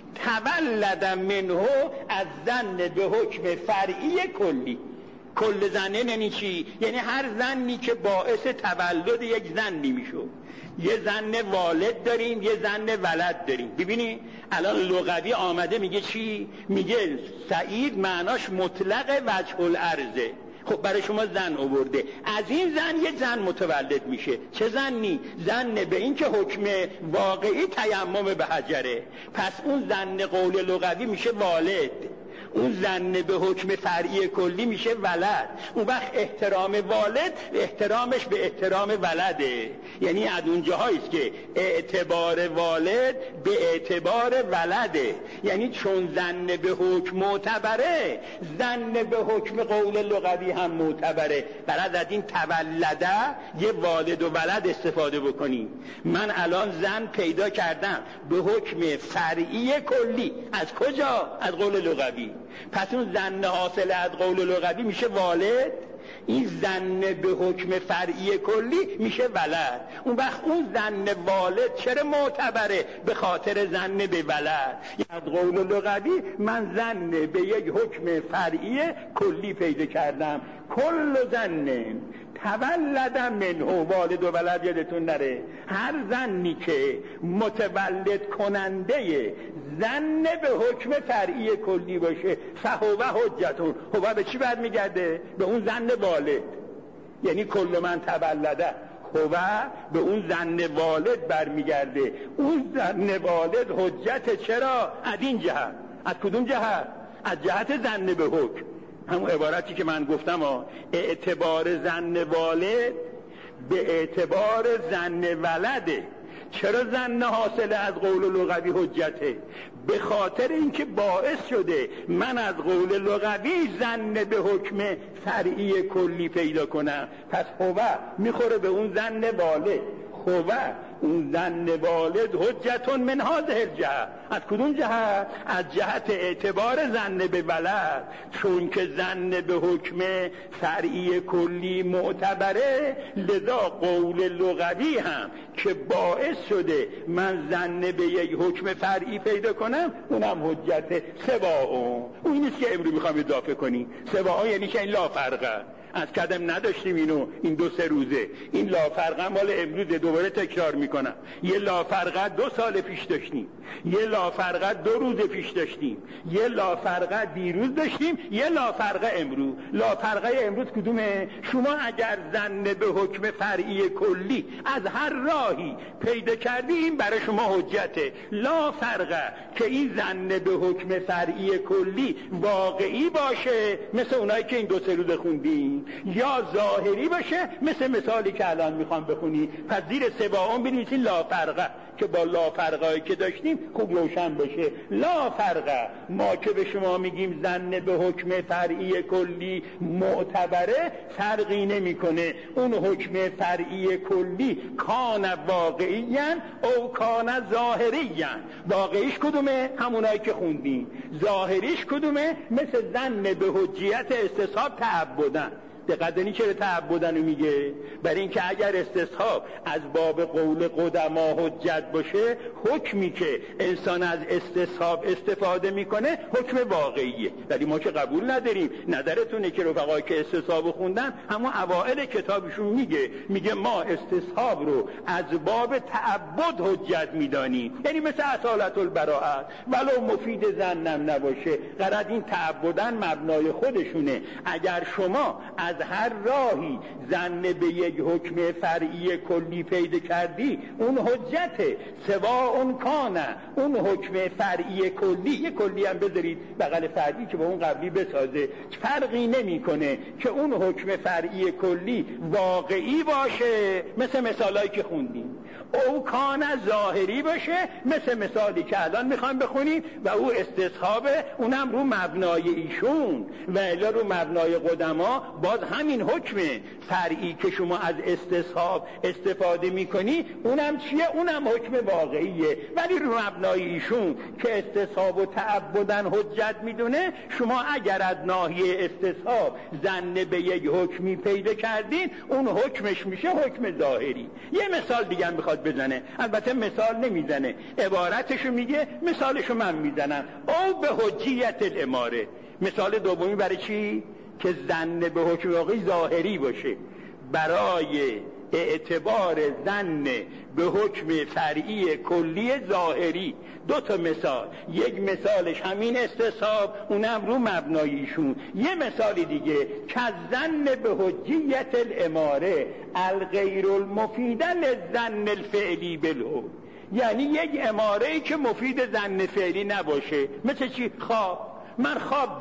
تولد منه از ظن به حکم فرعی کلی. کل ظن یعنی چی؟ یعنی هر ظنی که باعث تولد یک ظنی میشه. یه ظن والد داریم، یه ظن ولد داریم. ببینی الان لغوی آمده میگه چی؟ میگه سعید معناش مطلق وجه الارضه. خب برای شما ظن آورده، از این ظن یه ظن متولد میشه. چه ظنی؟ ظن به این که حکم واقعی تیمم به حجره، پس اون ظن قول لغوی میشه والد، اون ظن به حکم فرعی کلی میشه ولد. اون وقت احترام والد احترامش به احترام ولده، یعنی از اون جاهاییست که اعتبار والد به اعتبار ولده. یعنی چون ظن به حکم معتبره، ظن به حکم قول لغوی هم معتبره. برای از این تولده یه والد و ولد استفاده بکنیم. من الان ظن پیدا کردم به حکم فرعی کلی. از کجا؟ از قول لغوی. پس اون ظن حاصل از قول لغوی میشه والد، این ظن به حکم فرعی کلی میشه ولد. اون وقت اون ظن والد چرا معتبره؟ به خاطر ظن به ولد. از قول لغوی من ظن به یک حکم فرعی کلی پیدا کردم. کل ظن تولد منه، والد و ولد یادتون نره، هر ظنی که متولد کننده ظن به حکم فرعی کلی باشه فهو حجتون. هو به چی برمیگرده؟ به اون ظن والد. یعنی کل من تولده هو به اون ظن والد برمیگرده. اون ظن والد حجت. چرا؟ از این جهت. از کدوم جهت؟ از جهت ظن به حکم. همون عبارتی که من گفتم اعتبار ظن والد به اعتبار ظن ولده. چرا ظن حاصل از قول لغوی حجته؟ به خاطر اینکه باعث شده من از قول لغوی ظن به حکم فرعی کلی پیدا کنم. پس هو میخوره به اون ظن والد. هو اون ظن والد حجتون من هذه الجهت. از کدوم جهت؟ از جهت اعتبار ظن به ولد، چون که ظن به حکم فرعی کلی معتبره، لذا قول لغوی هم که باعث شده من ظن به یک حکم فرعی پیدا کنم اونم حجت. سواء اون نیست که امروز میخوام اضافه کنیم. سواء یعنی که این لا فرقه. از کدم نداشتیم اینو این 2-3 روزه. این لافرقه مال امروز دوباره تکرار میکنم. یه لافرقه 2 سال پیش داشتیم، یه لافرقه 2 روز پیش داشتیم، یه لافرقه دیروز داشتیم، یه لافرقه امروز. لافرقه امروز کدومه؟ شما اگر ظن به حکم فرعی کلی از هر راهی پیدا کردی، این برای شما حجته. لافرقه که این ظن به حکم فرعی کلی واقعی باشه مثل اونایی که این 2-3 روز خوندیم، یا ظاهری باشه مثل مثالی که الان میخوام بخونی. پس زیر سواون بنویسین لافرقه که با لافرقه‌ای که داشتیم خوب روشن بشه. لافرقه ما که به شما میگیم ظن به حکم فرعی کلی معتبره، فرقی نمیکنه اون حکم فرعی کلی کان واقعیاً او کان ظاهریاً. واقعیش کدومه؟ همونایی که خوندیم. ظاهریش کدومه؟ مثل ظن به حجیت استصحاب تعبدن. دقت دارین چرا تعبدن رو میگه؟ برای اینکه اگر استصحاب از باب قول قدما حجت باشه، حکمی که انسان از استصحاب استفاده میکنه حکم واقعیه. ولی ما که قبول نداریم. نظرتونه که رفقایی که استصحاب خوندن همون اوائل کتابشون میگه ما استصحاب رو از باب تعبد حجت میدانیم، یعنی مثل اصالت البراءت ولو مفید ظنم نباشه. غرض این تعبدن مبنای خودشونه. اگر شما از هر راهی ظن به یک حکم فرعی کلی پیدا کردی، اون حجته. سوا اون کانه، اون حکم فرعی کلی، یک کلی هم بذارید بغل فرعی که با اون قبلی بسازه، فرقی نمیکنه که اون حکم فرعی کلی واقعی باشه مثل مثالایی که خوندیم، او کان ظاهری باشه مثل مثالی که الان میخوام بخونیم و او استصحابه، اونم رو مبنای ایشون و الا رو مبنای قدما. باز همین حکم فرعی که شما از استصحاب استفاده میکنی اونم چیه؟ اونم حکم واقعیه، ولی رو مبنای ایشون که استصحاب و تعبدن حجت میدونه. شما اگر از ناحیه استصحاب ظن به یک حکمی پیدا کردین، اون حکمش میشه حکم ظاهری. یه مثال دیگه میخواد بزنه، البته مثال نمیزنه، عبارتشو میگه، مثالشو من میزنم. او به حجیت الاماره. مثال دومی برای چی؟ که ظن به حکم واقعی ظاهری باشه. برای اعتبار ظن به حکم فرعی کلی ظاهری 2 تا مثال. یک مثالش همین استصحاب، اونم رو مبناییشون. یه مثال دیگه که ظن به حجیت الاماره الغیر المفید للظن الفعلی بالحکم، یعنی یک اماره‌ای که مفید ظن فعلی نباشه. مثل چی؟ خواب. من خواب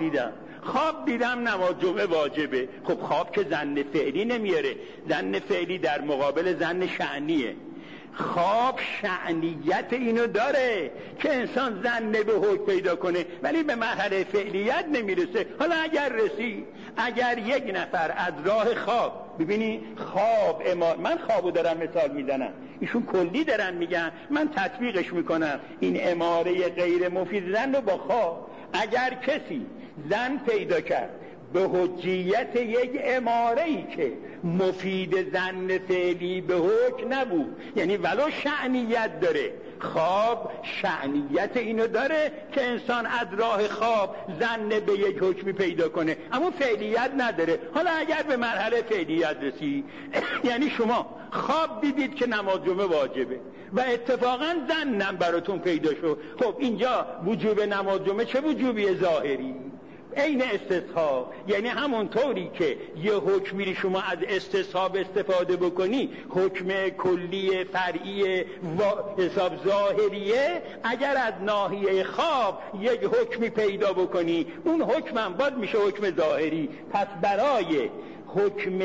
دیدم نماز جمعه واجبه. خب خواب که ظن فعلی نمیاره، ظن فعلی در مقابل ظن شأنیه. خواب شأنیت اینو داره که انسان ظن به حکم پیدا کنه، ولی به مرحله فعلیت نمیرسه. حالا اگر رسید، اگر یک نفر از راه خواب، ببینی خواب من خوابو دارم مثال میزنم، ایشون کلی دارن میگن، من تطبیقش میکنم. این اماره غیر مفید ظن رو با خواب، اگر کسی ظن پیدا کرد به حجیت یک اماره‌ای که مفید ظن فعلی به حکم نبود، یعنی ولو شأنیت داره، خواب شأنیت اینو داره که انسان از راه خواب ظن به یک حکمی پیدا کنه، اما فعلیت نداره. حالا اگر به مرحله فعلیت رسید، یعنی شما خواب دیدید که نماز جمعه واجبه و اتفاقا ظنم براتون پیدا شد، خب اینجا وجوب نماز جمعه چه وجوبی ظاهری؟ عین استصحاب. یعنی همون طوری که یه حکمی شما از استصحاب استفاده بکنی، حکم کلی فرعی حساب ظاهریه، اگر از ناحیه خواب یک حکمی پیدا بکنی، اون حکم باز میشه حکم ظاهری. پس برای حکم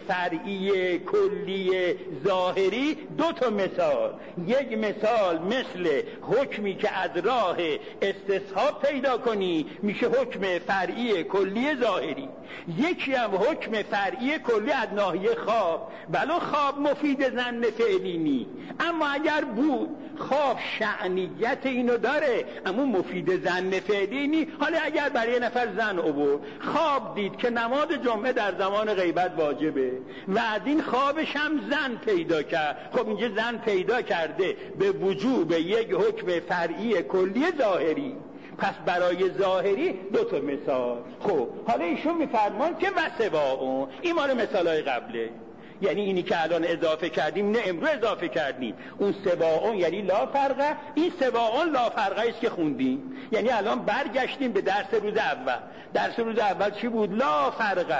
فرعی کلی ظاهری 2 تا مثال. یک مثال مثل حکمی که از راه استصحاب پیدا کنی میشه حکم فرعی کلی ظاهری. یکی هم حکم فرعی کلی از ناحیه خواب، ولو خواب مفید ظن فعلی نی، اما اگر بود خواب شأنیت اینو داره اما مفید ظن فعلی نی. حالا اگر برای نفر ظن عبور خواب دید که نماز جمعه در زمان غیبت واجبه و از این خوابش هم ظن پیدا کرد، خب اینجا ظن پیدا کرده به وجوب یک حکم فرعی کلی ظاهری. پس برای ظاهری 2 تا مثال. خب حالا ایشون میفرمان که وسوا اون، این مال مثالای قبله. یعنی اینی که الان اضافه کردیم نه امروز اضافه کردیم. اون سواء یعنی لا فرقه، این سواء لا فرقه است که خوندیم. یعنی الان برگشتیم به درس روز اول. درس روز اول چی بود؟ لا فرقه،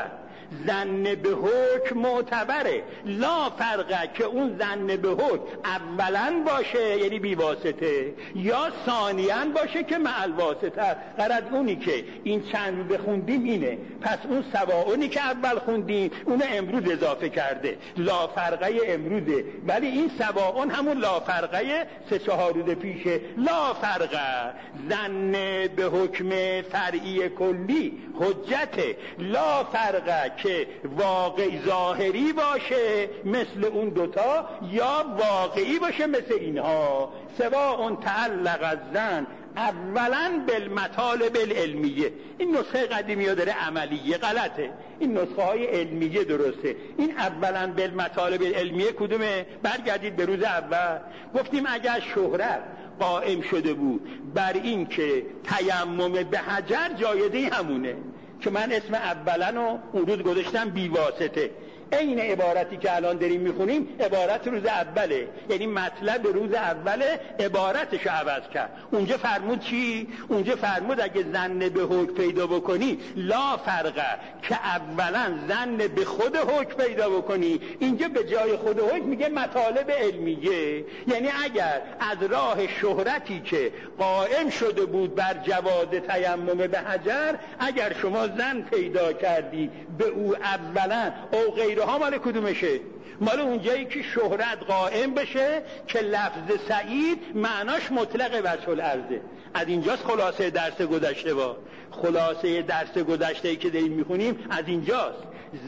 ظن به حکم معتبره. لا فرقه که اون ظن به حکم اولا باشه یعنی بی واسطه، یا ثانیاً باشه که مع الواسطه. غرض اونی که این چند رو بخوندیم اینه. پس اون سواونی که اول خوندیم اون امروز اضافه کرده، لا فرقه امروزه، ولی این سواون همون لا فرقه 3-4 روز پیشه. لا فرقه ظن به حکم فرعی کلی حجته. لا فرقه که واقع ظاهری باشه مثل اون دوتا، یا واقعی باشه مثل اینها. سواء تعلق الظن اولا بالمطالب العلمیه. این نسخه قدیمی ها داره عملیه، غلطه. این نسخه های علمیه درسته. این اولا بالمطالب العلمیه کدومه؟ برگردید به روز اول. گفتیم اگر شهرت قائم شده بود بر این که تیمم به حجر جایزه همونه، که من اسم اولا اون روز گذاشتم بی واسطه. این عبارتی که الان داریم میخونیم عبارت روز اوله، یعنی مطلب روز اوله عبارتش عوض کرد. اونجا فرمود چی؟ اونجا فرمود اگه ظن به حکم پیدا بکنی لا فرقه که اولا ظن به خود حکم پیدا بکنی. اینجا به جای خود حکم میگه مطالب علمیه. یعنی اگر از راه شهرتی که قائم شده بود بر جواز تیمم به حجر، اگر شما ظن پیدا کردی به او اولا او غیرها، مال کدومشه؟ مال اونجایی که شهرت قائم بشه که لفظ سعید معناش مطلق وجه الارضه. از اینجاست خلاصه درس گذشته با خلاصه درس گذشته که داریم میخونیم از اینجاست.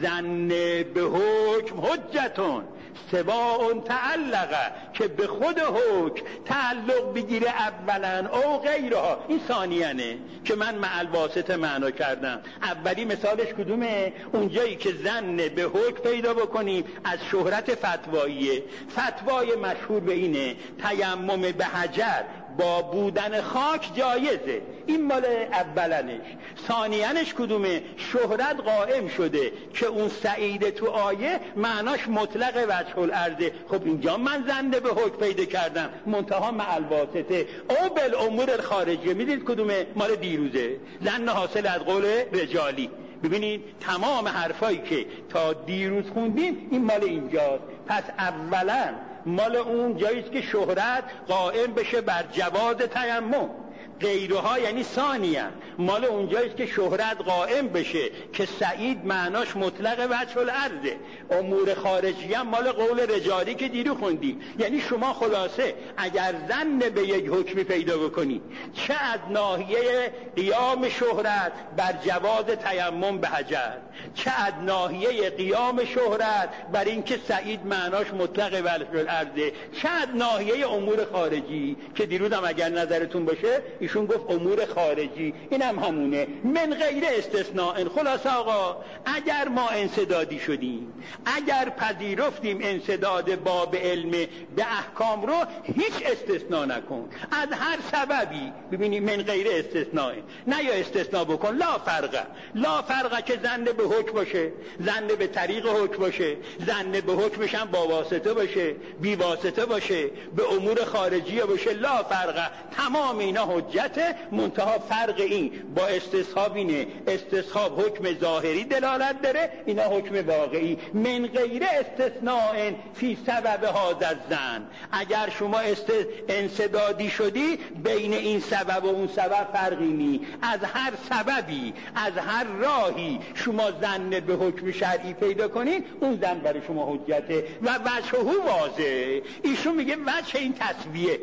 ظن به حکم حجتون سواء تعلقه که به خود حکم تعلق بگیره اولا او غیرها. این ثانیانه که من مع الواسطه معنا کردم. اولی مثالش کدومه؟ اونجایی که ظن به حکم پیدا بکنیم از شهرت فتواییه. فتوای مشهور به اینه تیمم به حجر با بودن خاک جایزه. این مال اولنش. ثانیانش کدومه؟ شهرت قائم شده که اون سعید تو آیه معناش مطلق وجه الارضه. خب اینجا من ظن به حکم پیدا کردم منتها مع الواسطه او بالامور الخارجیه. میدید کدومه؟ مال دیروزه، ظن حاصل از قول رجالی. ببینید تمام حرفایی که تا دیروز خوندیم این مال اینجاست. پس اولا مال اون جاییست که شهرت قائم بشه بر جواز تیمم. غیرها یعنی ثانیاً مال اونجاییست که شهرت قائم بشه که سعید معناش مطلق وجه الارضه. امور خارجی هم مال قول رجالی که دیرو خوندی. یعنی شما خلاصه اگر ظن به یک حکمی پیدا بکنی، چه از ناحیه قیام شهرت بر جواز تیمم به حجر، چه از ناحیه قیام شهرت بر اینکه سعید معناش مطلق وجه الارضه، چه از ناحیه امور خارجی که دیروز هم اگر نظرتون باشه ایشون گفت امور خارجی، اینم همونه من غیر استثناء. خلاصه آقا اگر ما انسدادی شدیم، اگر پذیرفتیم انسداد باب علم به احکام رو، هیچ استثناء نکن از هر سببی. ببینید من غیر استثناء، نه یا استثناء بکن. لا فرقه، لا فرقه که ظن به حکم باشه، ظن به طریق حکم باشه، ظن به حکمش هم با واسطه باشه، بی واسطه باشه، به امور خارجی باشه. لا فرقه تمام اینا حجته. منتها فرق این با استصحاب اینه، استصحاب حکم ظاهری دلالت داره، اینا حکم واقعی. من غیر استثناء فی سبب هذا الظن. اگر شما انسدادی شدی بین این سبب و اون سبب فرقی نی. از هر سببی، از هر راهی شما ظن به حکم شرعی پیدا کنید، اون ظن برای شما حجته و وجهه واضح. ایشون میگه وجه این تسویه،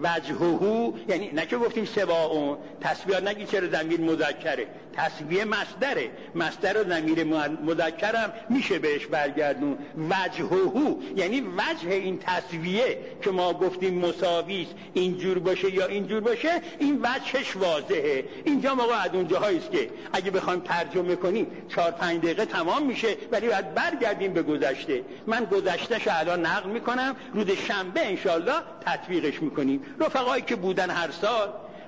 وجهه یعنی نه که گفتیم سواء، تسویه نگی چرا ضمیر مذکره، تسویه مصدره، مصدر و ضمیر مذکرم میشه بهش برگردون. وجهه یعنی وجه این تسویه که ما گفتیم مساوی است، اینجور باشه یا اینجور باشه، این وجهش واضحه. اینجا موقع از اون جاهاییست که اگه بخوایم ترجمه کنیم 4-5 دقیقه تمام میشه، ولی باید برگردیم به گذشته. من گذشتهش الان نقل میکنم، روز شنبه انشالله تطبیقش میکنیم. رفقایی که بودن هر سال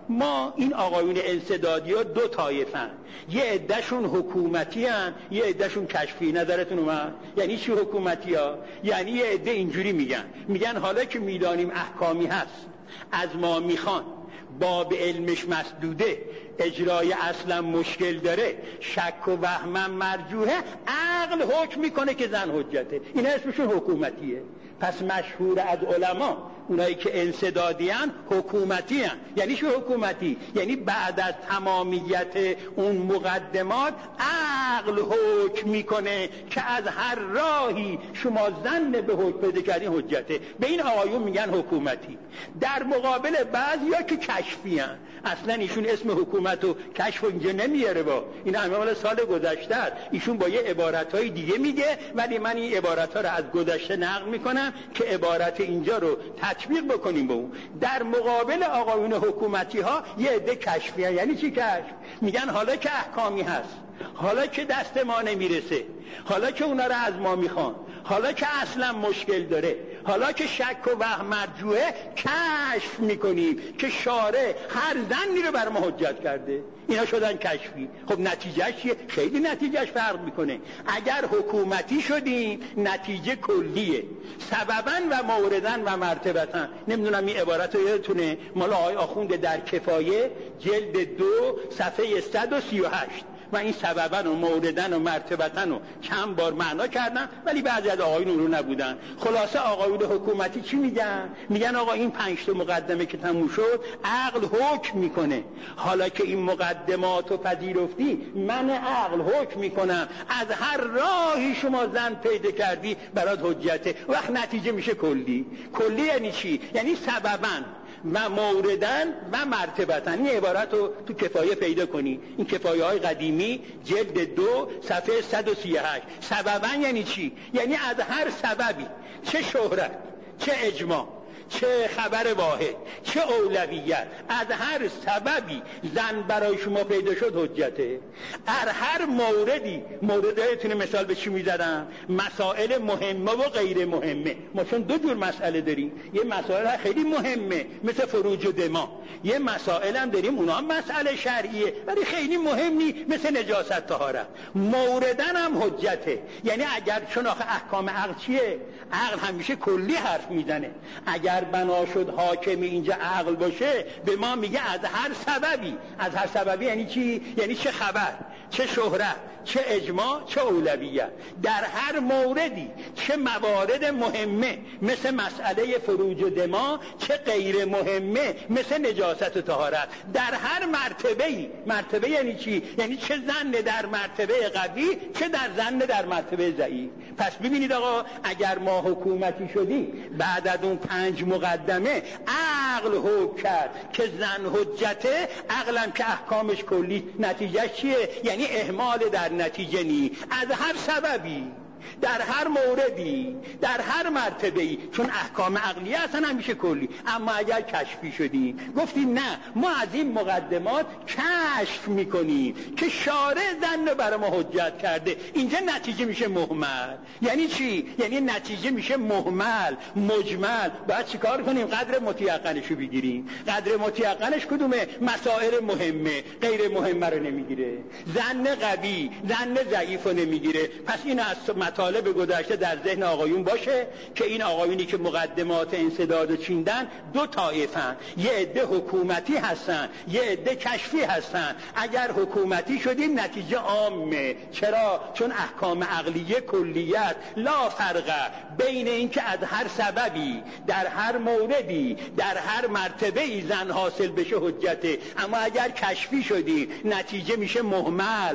ما این آقایون انسدادی ها دو طایفن، یه عدهشون حکومتی هن، یه عدهشون کشفی. نظرتون اومد؟ یعنی چی حکومتی ها؟ یعنی یه عده اینجوری میگن حالا که میدانیم احکامی هست، از ما میخوان، باب علمش مسدوده، اجرای اصلا مشکل داره، شک و وهم مرجوحه، عقل حکم میکنه که زن حجته. این اسمشون حکومتیه. پس مشهور از علما اونایی که انسدادیان حکومتیان. یعنی چه حکومتی؟ یعنی بعد از تمامیت اون مقدمات عقل حکم میکنه که از هر راهی شما زن به حکم پیدا کردین حجته. به این آقایون میگن حکومتی. در مقابل بعضیا که کشفیان، اصلا ایشون اسم حکومت و کشف اینجا نمیاره، با این همه مال سال گذشته است. ایشون با یه عبارتهای دیگه میگه، ولی من این عبارتها رو از گذشته نقل میکنم که عبارت اینجا رو تطبیق بکنیم به اون. در مقابل آقایون حکومتی ها یه عده کشفیان. یعنی چی کشف؟ میگن حالا که احکامی هست، حالا که دست ما نمیرسه، حالا که اونا رو از ما میخوان، حالا که اصلا مشکل داره، حالا که شک و وهم مرجوحه، کشف میکنیم که شارع هر زنی رو بر ما حجت کرده. اینا شدن کشفی. خب نتیجهش چیه؟ خیلی نتیجهش فرق میکنه. اگر حکومتی شدیم نتیجه کلیه، سببا و موردن و مرتبتن. نمیدونم این عبارت رو یادتونه، مال آقای آخوند در کفایه جلد 2 صفحه 138. و این سببن و موردن و مرتبتن رو چند بار معنا کردن، ولی بعضی از آقایون رو نبودن. خلاصه آقایون حکومتی چی میگن؟ میگن آقا این 5 تا مقدمه که تموم شد عقل حکم میکنه. حالا که این مقدمات رو پذیرفتی، من عقل حکم میکنم از هر راهی شما زن پیدا کردی برات حجته. وقت نتیجه میشه کلی. کلی یعنی چی؟ یعنی سببن و موردن و مرتبتن. این عبارت رو تو کفایه پیدا کنی، این کفایه های قدیمی جلد 2 صفحه 138. سببا یعنی چی؟ یعنی از هر سببی، چه شهرت، چه اجماع، چه خبر واحد، چه اولویت، از هر سببی زن برای شما پیدا شد حجته. در هر موردی، موردهایتونه مثال به چی میزدم؟ مسائل مهمه و غیر مهمه. ما چون 2 جور مسئله داریم، یه مسائل خیلی مهمه مثل فروج و دما، یه مسائل هم داریم اونا هم مسئله شرعیه ولی خیلی مهم نی مثل نجاست طهارت. موردن هم حجته. یعنی اگر چون آخه احکام عقل چیه؟ عقل همیشه کلی حرف میزنه. اگر بنا شد حاکم اینجا عقل باشه، به ما میگه از هر سببی. از هر سببی یعنی چی؟ یعنی چه خبر، چه شهرت، چه اجماع، چه اولویت، در هر موردی، چه موارد مهمه مثل مسئله فروج و دما، چه غیر مهمه مثل نجاست و طهارت، در هر مرتبه‌ای. مرتبه یعنی چی؟ یعنی چه زن در مرتبه قوی، چه در مرتبه ضعیف. پس ببینید آقا، اگر ما حکومتی شدیم بعد از اون 5 مقدمه عقل حکم کرد که زن حجته، عقلم که احکامش کلی، نتیجه چیه؟ یعنی اهمال در نتیجه نی، از هر سببی، در هر موردی، در هر مرتبه‌ای، چون احکام عقلیه اصلا همیشه کلی. اما اگر کشفی شدیم، گفتیم نه، ما از این مقدمات کشف میکنیم که شارع زن رو برای ما حجت کرده، اینجا نتیجه میشه مهمل. یعنی چی؟ یعنی نتیجه میشه مهمل، مجمل. باید چیکار کنیم؟ قدر متیقنش رو بگیریم. قدر متیقنش کدومه؟ مسائل مهمه، غیر مهمه رو نمیگیره. زن قوی، زن ضعیف رو نمیگیره. پس این از مطالب گذشته در ذهن آقایون باشه که این آقایونی که مقدمات انسداد چیندن 2 طایفن. یه عده حکومتی هستن، یه عده کشفی هستن. اگر حکومتی شدیم نتیجه عامه. چرا؟ چون احکام عقلیه کلیت، لا فرق بین این که از هر سببی، در هر موردی، در هر مرتبه‌ای زن حاصل بشه حجته. اما اگر کشفی شدیم نتیجه میشه مهمل،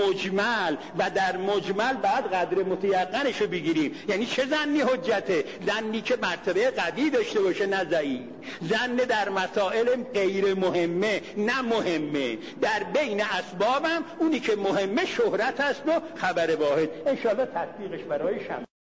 مجمل، و در مجمل بعد قدر متیقنش رو بگیریم. یعنی چه زنی حجته؟ زنی که مرتبه قوی داشته باشه نه ضعیف. زن در مسائل غیر مهمه نه مهمه. در بین اسبابم اونی که مهمه شهرت است و خبر واحد. انشاءالله تطبیقش برای شما